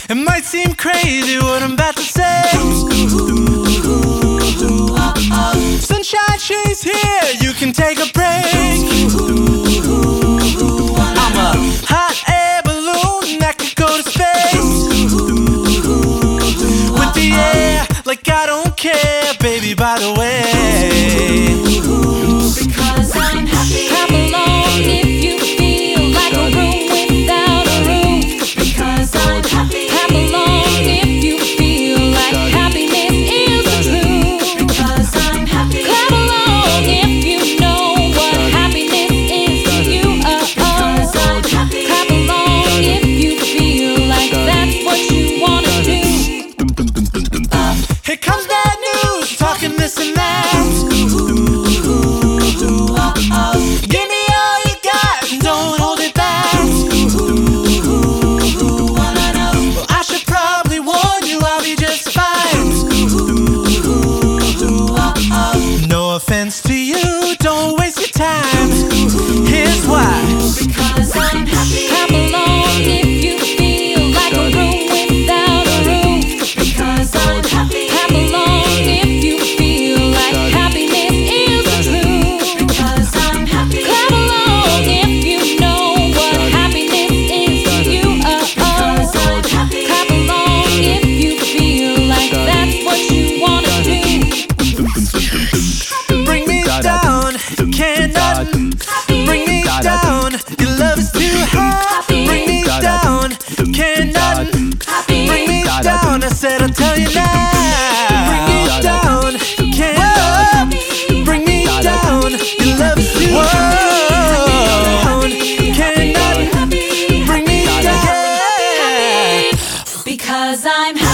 It might seem crazy what I'm about to say. Sunshine Shay's here, you can take a break. I'm a hot air balloon that could go to space. With the air, like I don't care, baby, by the way. Because I'm happy. Clap along if you feel like a room without a roof. Because I'm happy. Clap along if you feel like happiness is the truth. Because I'm happy. Clap along if you know what happiness is to you. Because I'm happy. Clap along if you feel like that's what you wanna do. Here comes bad news, talking this and that. Give me all you got and don't hold it back. Well, I should probably warn you, I'll be just fine. No offense to you, don't waste your time. Here's why. Because I'm happy. Clap along if you feel like a room without a roof. Because I'm happy. Clap along if you feel like happiness is the truth. Because I'm happy. Clap along if you know what happiness is to you. Because I'm happy. Clap along if you feel like that's what you wanna do. Bring me down, cannot bring me down. Your love is too hot. Bring me down, cannot bring me down. I said I'll tell you now. Bring me down, cannot bring me down. Your love is too hot. Cannot bring me down. Because I'm happy.